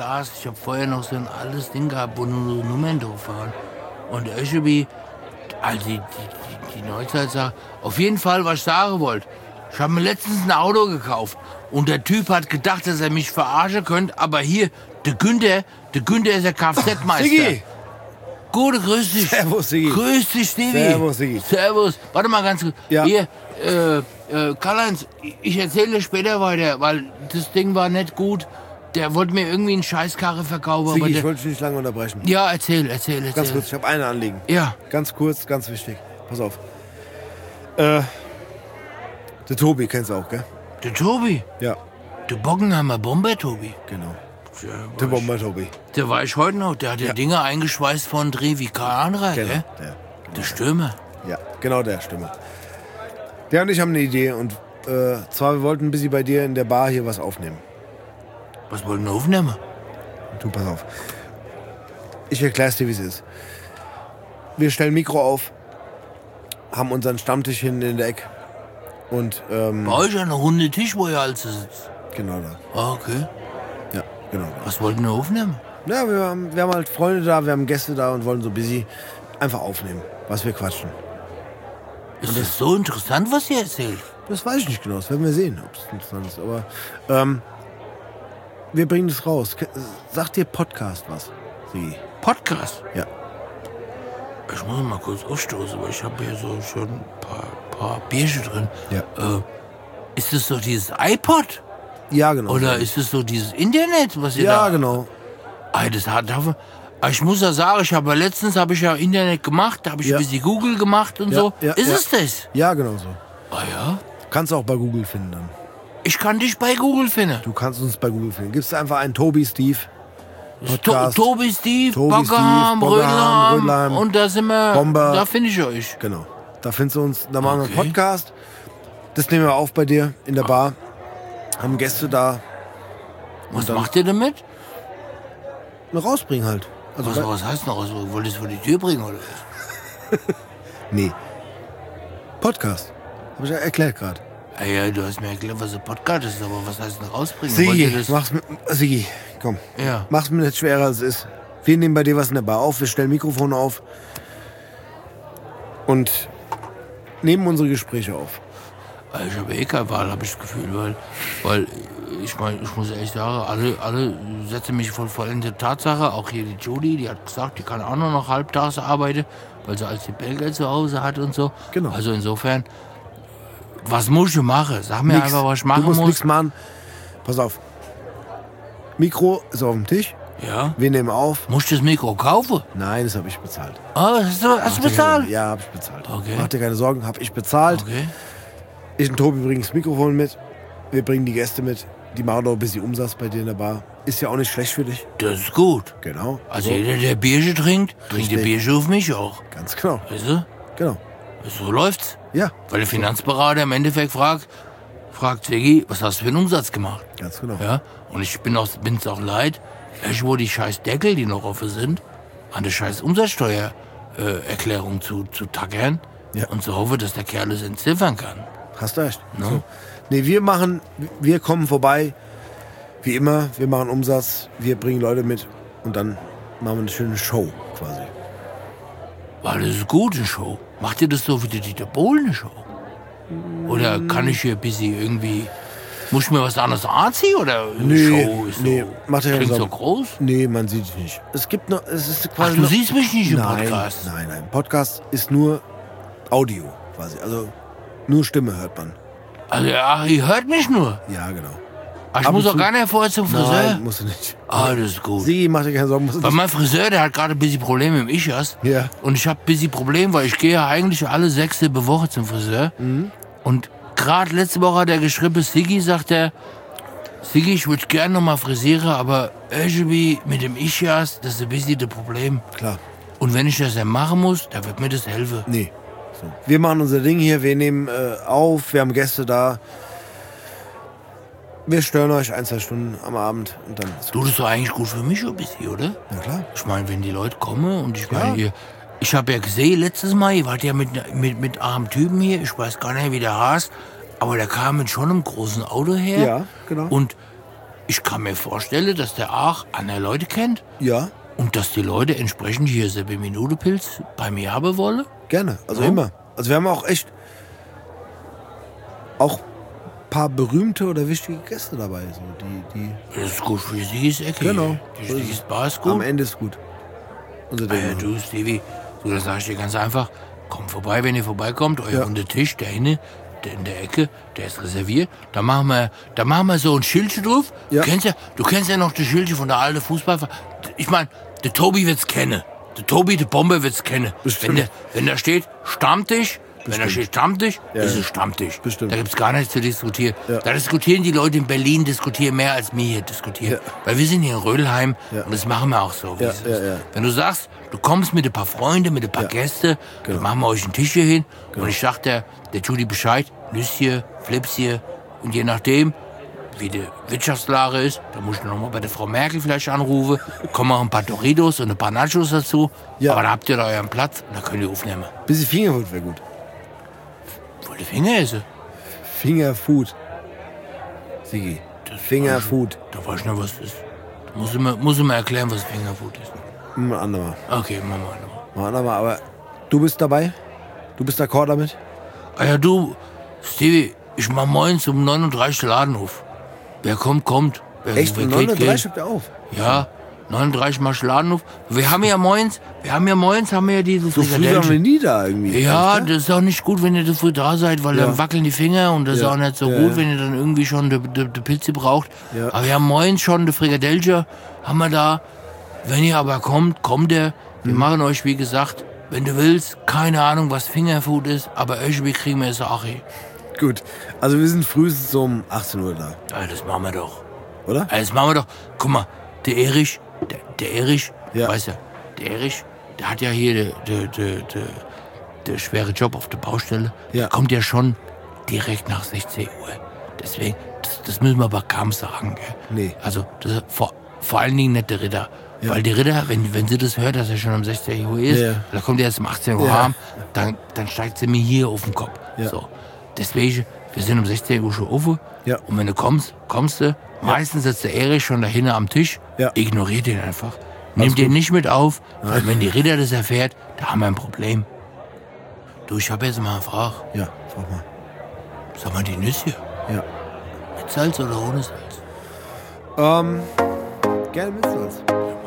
Glas. Ich habe vorher noch so ein altes Ding gehabt, wo nur so Nummern drauf waren. Und irgendwie, also die Neuzeit sagt, auf jeden Fall, was ich sagen wollte. Ich habe mir letztens ein Auto gekauft und der Typ hat gedacht, dass er mich verarschen könnte, aber hier, der Günther ist der Kfz-Meister. Sigi! Gute, grüß dich. Servus, Sigi. Grüß dich, Stevie. Servus, Sigi. Servus. Warte mal ganz kurz. Ja. Hier, Karl-Heinz, ich erzähle später weiter, weil das Ding war nicht gut. Der wollte mir irgendwie einen Scheißkarre verkaufen. Sigi, aber ich der, wollte dich nicht lange unterbrechen. ja, erzähl. Ganz kurz, ich habe eine Anliegen. Ja. Ganz kurz, ganz wichtig. Pass auf. Der Tobi kennst du auch, gell? Der Tobi. Ja, Der Bockenheimer Bomber, Tobi. genau. Der Der war, Bomber Tobi. der war ich heute noch. Der hat ja Dinge eingeschweißt von Dreh wie kein anderer, Genau, gell? der. Der Stürmer. Ja, genau der, Stimme. Der und ich haben eine Idee und zwar, wir wollten ein bisschen bei dir in der Bar hier was aufnehmen. Was wollten wir aufnehmen? Du, pass auf. Ich erklär's dir, wie es ist. Wir stellen Mikro auf, haben unseren Stammtisch hinten in der Ecke und Bei euch an der runde Tisch, wo ihr alle sitzt. genau da. Ah, okay. Ja, genau da. Was wollten wir aufnehmen? Ja, wir haben halt Freunde da, wir haben Gäste da und wollen so busy einfach aufnehmen, was wir quatschen. Ist das so interessant, was ihr erzählt? Das weiß ich nicht genau, das werden wir sehen, ob es interessant ist. Aber wir bringen das raus. Sagt dir Podcast was, Sigi? Podcast? Ja. Ich muss mal kurz aufstoßen, weil ich habe hier so schon ein paar Bierchen drin. Ja. Ist das so dieses iPod? Ja, genau. Oder ist es so dieses Internet, was ihr Ja, da... genau. Ey, das hat... Ich muss ja sagen, letztens habe ich ja Internet gemacht, da habe ich Ja. ein bisschen Google gemacht und so. Ja, Ist ja. es das? Ja, genau so. Ah ja? Kannst du auch bei Google finden dann. Ich kann dich bei Google finden. Du kannst uns bei Google finden. Gibst einfach einen Tobi Steve Podcast. Tobi Steve, Tobi Bockerham, Steve, Bockerham, Rödlam Rödlam, und da sind wir... Bomber. Da finde ich euch. Genau. Da findest du uns, da machen wir Okay. einen Podcast. Das nehmen wir auf bei dir in der Bar. Haben Gäste da. Was dann- macht ihr damit? Rausbringen halt. Also Was heißt noch? Also, wollt ihr es vor die Tür bringen oder was? nee. Podcast. Hab ich ja erklärt gerade. Ja, du hast mir erklärt, was ein Podcast ist, aber was heißt denn rausbringen? Wollt ihr Sigi, das? Sigi, komm. Ja. Mach's mir nicht schwerer, als es ist. Wir nehmen bei dir was in der Bar auf, wir stellen Mikrofone auf und nehmen unsere Gespräche auf. Ich habe eh keine Wahl, habe ich das Gefühl, weil ich meine, ich muss ehrlich sagen, alle setzen mich vor vollendete Tatsache. Auch hier die Judy, die hat gesagt, die kann auch nur noch halbtags arbeiten, weil sie als die Belgier zu Hause hat und so. Genau. Also insofern, was muss ich machen? Sag mir Nix. einfach, was ich Du machen musst muss. nichts machen. Pass auf. Mikro ist auf dem Tisch. Ja. Wir nehmen auf. Muss ich das Mikro kaufen? Nein, das habe ich bezahlt. Ah, hast du bezahlt? Ja, habe ich bezahlt. Okay. Mach dir keine Sorgen, habe ich bezahlt. Okay. Ich und Tobi bringen das Mikrofon mit. Wir bringen die Gäste mit. Die machen auch ein bisschen Umsatz bei dir in der Bar. Ist ja auch nicht schlecht für dich. Das ist gut. Genau. Also jeder, der Bierchen trinkt, trinkt der Richtig. Bierchen auf mich auch. Ganz genau. Weißt du? Genau. So läuft's. Ja, Weil der Finanzberater im Endeffekt fragt Ziggy, was hast du für einen Umsatz gemacht? ganz genau. Ja? Und ich bin's auch leid, irgendwo die scheiß Deckel, die noch offen sind, an der scheiß Umsatzsteuererklärung zu tackern Ja. und zu hoffen, dass der Kerl es entziffern kann. Hast recht. No? So. Nee, wir kommen vorbei. Wie immer, wir machen Umsatz, wir bringen Leute mit und dann machen wir eine schöne Show quasi. Weil das ist eine gute Show. Macht ihr das so wie die Dieter Bohlen Show? Oder kann ich hier ein bisschen irgendwie... Muss ich mir was anderes anziehen? Oder eine Show ist so, mach dir keine klingt so Sorgen. groß? Nee, man sieht dich nicht. Es gibt noch, es ist Ach, quasi du noch, siehst mich nicht im nein, Podcast? Nein. Podcast ist nur Audio quasi. Also nur Stimme hört man. Also, ach, ihr hört mich nur. Ja, genau. Ach, ich Ab muss und auch zu- gar nicht vorher zum Friseur. Nein, musst du nicht. Alles gut. Sie, mach dir keine Sorgen. Musst du Weil nicht. mein Friseur, der hat gerade ein bisschen Probleme im Ischias. Ja. Und ich habe ein bisschen Problem, weil ich gehe ja eigentlich alle 6. Woche zum Friseur. Mhm. Und gerade letzte Woche hat er geschrieben, Siggi, sagt er, Siggi, ich würde gerne noch mal frisieren, aber irgendwie mit dem Ischias, das ist ein bisschen das Problem. Klar. Und wenn ich das dann machen muss, dann wird mir das helfen. Nee. So. Wir machen unser Ding hier, wir nehmen auf, wir haben Gäste da. Wir stören euch 1-2 Stunden am Abend und dann ist Du, das ist doch eigentlich gut für mich ein bisschen, oder? Ja klar. Ich meine, wenn die Leute kommen und ich Ja. meine, ich habe ja gesehen letztes Mal, ihr wart ja mit einem Typen hier, ich weiß gar nicht, wie der heißt, aber der kam mit schon einem großen Auto her. Ja, genau. Und ich kann mir vorstellen, dass der auch andere Leute kennt. Ja, Und dass die Leute entsprechend hier Sebi-Minute-Pilz bei mir haben wollen. gerne. Also Ja. immer. Also wir haben auch echt auch ein paar berühmte oder wichtige Gäste dabei. So, die Das ist gut für sie, ist Ecke. Genau. Die ist Bar ist am gut. Ende ist gut. Unser Ding. Du, Stevie, du, das sag ich dir ganz einfach. Kommt vorbei, wenn ihr vorbeikommt. Euer Ja. runder Tisch, der hinten, der in der Ecke, der ist reserviert. Da machen wir so ein Schildchen drauf. Ja. Du kennst ja noch das Schildchen von der alten Fußball. Ich meine, der Tobi wird's kennen. Der Tobi, der Bomber wird's kennen. Bestimmt. Wenn da steht Stammtisch, wenn da steht Stammtisch, Ja, ist ja. es Stammtisch. Bestimmt. Da gibt's gar nichts zu diskutieren. Ja. Da diskutieren die Leute in Berlin, diskutieren mehr als wir hier diskutieren. Ja. Weil wir sind hier in Rödelheim Ja. und das machen wir auch so, wie Ja, es ist. ja, ja. Wenn du sagst, du kommst mit ein paar Freunden, mit ein paar Ja. Gäste, Genau. dann machen wir euch einen Tisch hier hin. Und ich sag der Judy Bescheid, Nüsschen, Flipschen. Und je nachdem, wie die Wirtschaftslage ist, da muss ich noch mal bei der Frau Merkel vielleicht anrufen. Kommen auch ein paar Doritos und ein paar Nachos dazu. Ja. Aber da habt ihr da euren Platz und da könnt ihr aufnehmen. Bisschen Fingerfood wäre gut. Wollt ihr Finger essen? Fingerfood. Sigi. Fingerfood. Da weiß ich nicht, was das ist. Muss ich mal erklären, was Fingerfood ist. Ein andermal. Okay, machen wir mal. Mal andermal. Aber du bist dabei? Du bist d'accord damit? Ah ja, du, Stevie, ich mach morgens um 39 Laden auf. Wer kommt, kommt. Wer, Echt? wer Um geht, 39 geht. schreibt er auf. Ja, 39 mach ich Laden auf. Wir haben ja morgens diese So früh waren wir Frikadellchen. nie da irgendwie. Ja, Echt, das ist auch nicht gut, wenn ihr so früh da seid, weil Ja. dann wackeln die Finger und das ist Ja. auch nicht so Ja, gut, ja. wenn ihr dann irgendwie schon die Pilze braucht. Ja. Aber wir haben morgens schon die Frikadellchen, haben wir da. Wenn ihr aber kommt, kommt ihr. Wir Mhm. machen euch, wie gesagt, wenn du willst, keine Ahnung, was Fingerfood ist, aber irgendwie kriegen wir es auch hin. Gut. Also wir sind frühestens so um 18 Uhr da, Ja, das machen wir doch. oder? Das machen wir doch. Guck mal, der Erich, Ja. weißt du, der Erich, der hat ja hier der schwere Job auf der Baustelle. Ja. Der kommt ja schon direkt nach 16 Uhr. Deswegen, das müssen wir aber kaum sagen. Gell? Nee. Also, das, vor allen Dingen nicht der Ritter. Ja. Weil der Ritter, wenn sie das hört, dass er schon um 16 Uhr ist, Ja, ja. dann kommt er erst um 18 Uhr Ja. heim, dann steigt sie mir hier auf den Kopf. Ja. So. Deswegen, wir sind um 16 Uhr schon offen. Ja. Und wenn du kommst du. Meistens sitzt der Erich schon dahinter am Tisch. Ja. Ignoriert ihn einfach. Nimmt den nicht mit auf. Weil wenn die Ritter das erfährt, da haben wir ein Problem. Du, ich habe jetzt mal eine Frage. Ja, frag mal. Sag mal, die Nüsse, Ja. mit Salz oder ohne Salz? Gerne mit Salz.